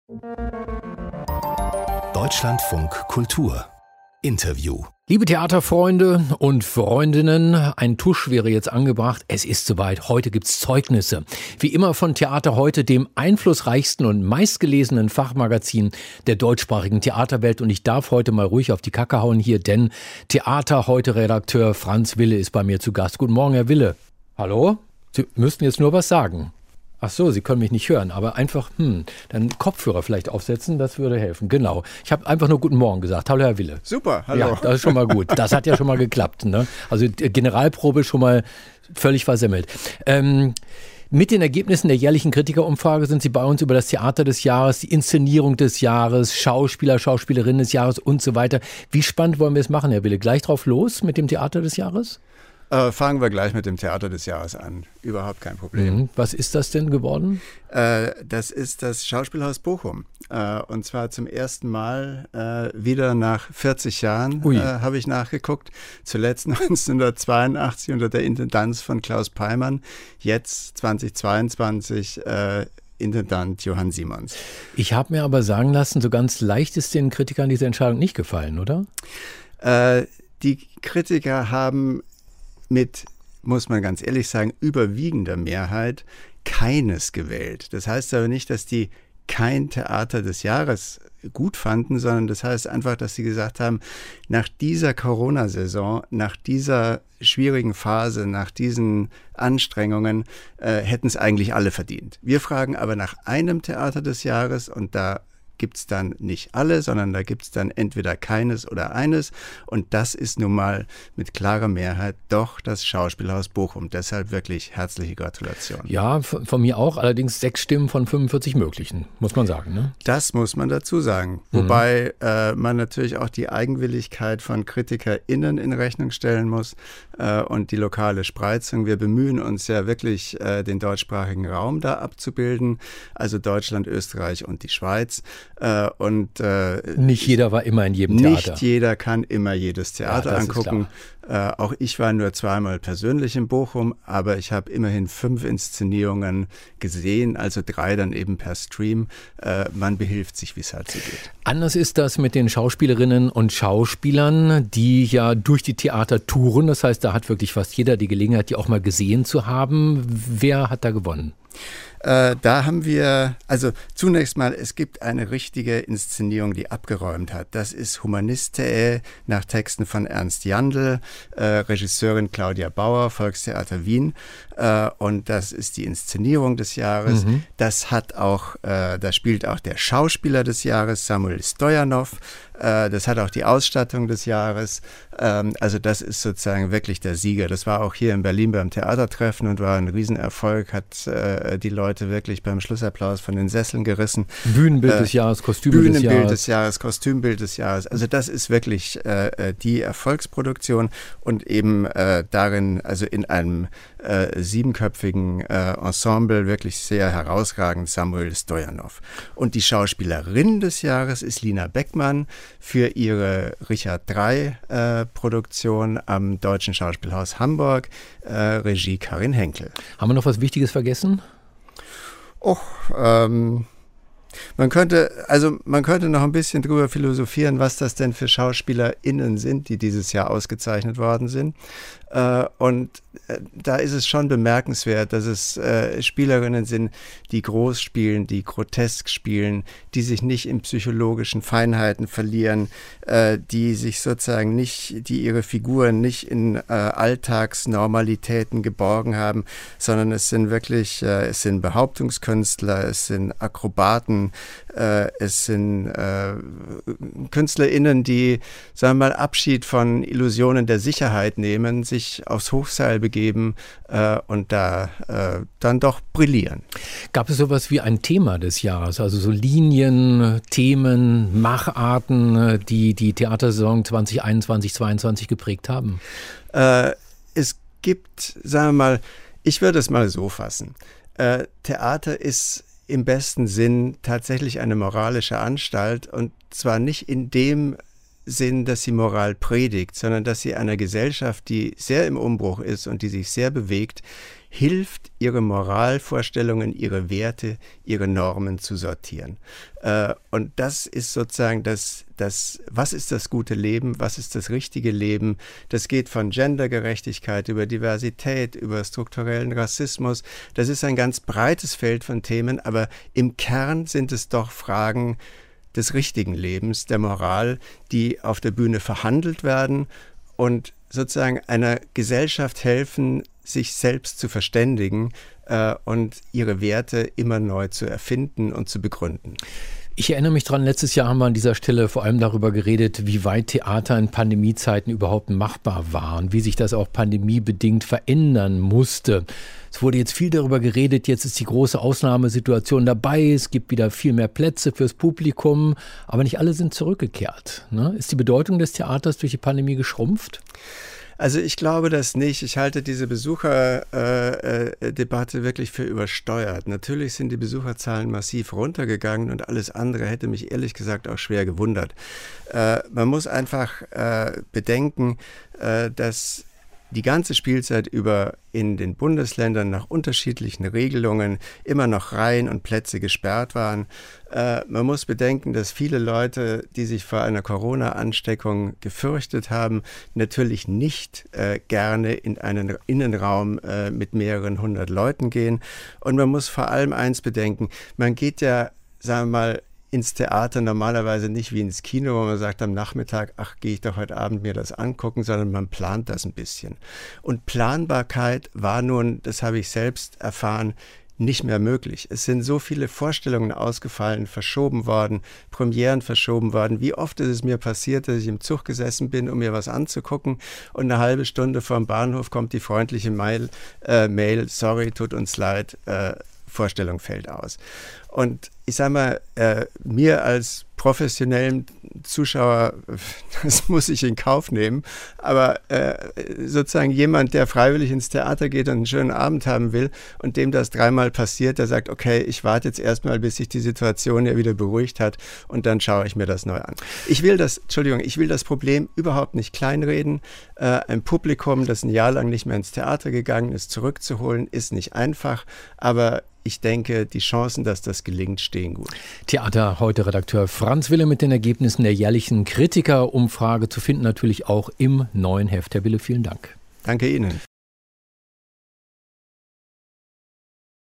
Deutschlandfunk Kultur Interview. Liebe Theaterfreunde und Freundinnen, ein Tusch wäre jetzt angebracht. Es ist soweit. Heute gibt's Zeugnisse. Wie immer von Theater heute, dem einflussreichsten und meistgelesenen Fachmagazin der deutschsprachigen Theaterwelt. Und ich darf heute mal ruhig auf die Kacke hauen hier, denn Theater heute Redakteur Franz Wille ist bei mir zu Gast. Guten Morgen, Herr Wille. Hallo? Sie müssten jetzt nur was sagen. Ach so, Sie können mich nicht hören, aber einfach, dann Kopfhörer vielleicht aufsetzen, das würde helfen. Genau. Ich habe einfach nur Guten Morgen gesagt. Hallo, Herr Wille. Super, hallo. Ja, das ist schon mal gut. Das hat ja schon mal geklappt, ne? Also Generalprobe schon mal völlig versemmelt. Mit den Ergebnissen der jährlichen Kritikerumfrage sind Sie bei uns über das Theater des Jahres, die Inszenierung des Jahres, Schauspieler, Schauspielerinnen des Jahres und so weiter. Wie spannend wollen wir es machen, Herr Wille? Gleich drauf los mit dem Theater des Jahres? Fangen wir gleich mit dem Theater des Jahres an. Überhaupt kein Problem. Was ist das denn geworden? Das ist das Schauspielhaus Bochum. Und zwar zum ersten Mal wieder nach 40 Jahren habe ich nachgeguckt. Zuletzt 1982 unter der Intendanz von Klaus Peimann. Jetzt 2022 Intendant Johann Simons. Ich habe mir aber sagen lassen, so ganz leicht ist den Kritikern diese Entscheidung nicht gefallen, oder? Die Kritiker haben mit, muss man ganz ehrlich sagen, überwiegender Mehrheit keines gewählt. Das heißt aber nicht, dass die kein Theater des Jahres gut fanden, sondern das heißt einfach, dass sie gesagt haben, nach dieser Corona-Saison, nach dieser schwierigen Phase, nach diesen Anstrengungen hätten es eigentlich alle verdient. Wir fragen aber nach einem Theater des Jahres und da gibt es dann nicht alle, sondern da gibt es dann entweder keines oder eines. Und das ist nun mal mit klarer Mehrheit doch das Schauspielhaus Bochum. Deshalb wirklich herzliche Gratulation. Ja, von mir auch. Allerdings 6 Stimmen von 45 möglichen, muss man sagen. Ne? Das muss man dazu sagen. Wobei man natürlich auch die Eigenwilligkeit von KritikerInnen in Rechnung stellen muss und die lokale Spreizung. Wir bemühen uns ja wirklich, den deutschsprachigen Raum da abzubilden. Also Deutschland, Österreich und die Schweiz. Nicht jeder war immer in jedem Theater. Nicht jeder kann immer jedes Theater angucken. Auch ich war nur zweimal persönlich in Bochum, aber ich habe immerhin 5 Inszenierungen gesehen, also 3 dann eben per Stream. Man behilft sich, wie es halt so geht. Anders ist das mit den Schauspielerinnen und Schauspielern, die ja durch die Theater touren. Das heißt, da hat wirklich fast jeder die Gelegenheit, die auch mal gesehen zu haben. Wer hat da gewonnen? Da haben wir, also zunächst mal, es gibt eine richtige Inszenierung, die abgeräumt hat. Das ist Humanistae nach Texten von Ernst Jandl, Regisseurin Claudia Bauer, Volkstheater Wien. Und das ist die Inszenierung des Jahres. Das hat auch, da spielt auch der Schauspieler des Jahres, Samuel Stojanov. Das hat auch die Ausstattung des Jahres. Also das ist sozusagen wirklich der Sieger. Das war auch hier in Berlin beim Theatertreffen und war ein Riesenerfolg, hat die Leute wirklich beim Schlussapplaus von den Sesseln gerissen. Bühnenbild des Jahres, Kostümbild des Jahres, Kostümbild des Jahres. Also das ist wirklich die Erfolgsproduktion und eben darin, also in einem 7-köpfigen Ensemble wirklich sehr herausragend Samuel Stojanov. Und die Schauspielerin des Jahres ist Lina Beckmann für ihre Richard III Produktion am Deutschen Schauspielhaus Hamburg, Regie Karin Henkel. Haben wir noch was Wichtiges vergessen? Man könnte noch ein bisschen drüber philosophieren, was das denn für SchauspielerInnen sind, die dieses Jahr ausgezeichnet worden sind. Und da ist es schon bemerkenswert, dass es Spielerinnen sind, die groß spielen, die grotesk spielen, die sich nicht in psychologischen Feinheiten verlieren, die sich sozusagen nicht, die ihre Figuren nicht in Alltagsnormalitäten geborgen haben, sondern es sind wirklich, es sind Behauptungskünstler, es sind Akrobaten, es sind KünstlerInnen, die, sagen wir mal, Abschied von Illusionen der Sicherheit nehmen, sich aufs Hochseil begeben und da dann doch brillieren. Gab es sowas wie ein Thema des Jahres, also so Linien, Themen, Macharten, die die Theatersaison 2021, 2022 geprägt haben? Es gibt, sagen wir mal, ich würde es mal so fassen. Theater ist im besten Sinn tatsächlich eine moralische Anstalt und zwar nicht in dem Sinn, dass sie Moral predigt, sondern dass sie einer Gesellschaft, die sehr im Umbruch ist und die sich sehr bewegt, hilft, ihre Moralvorstellungen, ihre Werte, ihre Normen zu sortieren. Und das ist sozusagen was ist das gute Leben, was ist das richtige Leben? Das geht von Gendergerechtigkeit über Diversität, über strukturellen Rassismus. Das ist ein ganz breites Feld von Themen, aber im Kern sind es doch Fragen des richtigen Lebens, der Moral, die auf der Bühne verhandelt werden und sozusagen einer Gesellschaft helfen, sich selbst zu verständigen und ihre Werte immer neu zu erfinden und zu begründen. Ich erinnere mich dran, letztes Jahr haben wir an dieser Stelle vor allem darüber geredet, wie weit Theater in Pandemiezeiten überhaupt machbar waren, wie sich das auch pandemiebedingt verändern musste. Es wurde jetzt viel darüber geredet, jetzt ist die große Ausnahmesituation dabei, es gibt wieder viel mehr Plätze fürs Publikum, aber nicht alle sind zurückgekehrt. Ne? Ist die Bedeutung des Theaters durch die Pandemie geschrumpft? Also ich glaube das nicht. Ich halte diese Besucherdebatte wirklich für übersteuert. Natürlich sind die Besucherzahlen massiv runtergegangen und alles andere hätte mich ehrlich gesagt auch schwer gewundert. Man muss einfach bedenken, dass die ganze Spielzeit über in den Bundesländern nach unterschiedlichen Regelungen immer noch Reihen und Plätze gesperrt waren. Man muss bedenken, dass viele Leute, die sich vor einer Corona-Ansteckung gefürchtet haben, natürlich nicht gerne in einen Innenraum mit mehreren hundert Leuten gehen. Und man muss vor allem eins bedenken, man geht ja, sagen wir mal, ins Theater normalerweise nicht wie ins Kino, wo man sagt am Nachmittag, ach, gehe ich doch heute Abend mir das angucken, sondern man plant das ein bisschen. Und Planbarkeit war nun, das habe ich selbst erfahren, nicht mehr möglich. Es sind so viele Vorstellungen ausgefallen, verschoben worden, Premieren verschoben worden. Wie oft ist es mir passiert, dass ich im Zug gesessen bin, um mir was anzugucken und eine halbe Stunde vorm Bahnhof kommt die freundliche Mail, sorry, tut uns leid, Vorstellung fällt aus. Und ich sage mal, mir als professionellen Zuschauer, das muss ich in Kauf nehmen, aber sozusagen jemand, der freiwillig ins Theater geht und einen schönen Abend haben will und dem das dreimal passiert, der sagt, okay, ich warte jetzt erstmal, bis sich die Situation ja wieder beruhigt hat und dann schaue ich mir das neu an. Ich will das Problem überhaupt nicht kleinreden. Ein Publikum, das ein Jahr lang nicht mehr ins Theater gegangen ist, zurückzuholen, ist nicht einfach, aber ich denke, die Chancen, dass das gelingt, stehen gut. Theater heute Redakteur Franz Wille mit den Ergebnissen der jährlichen Kritikerumfrage zu finden, natürlich auch im neuen Heft. Herr Wille, vielen Dank. Danke Ihnen.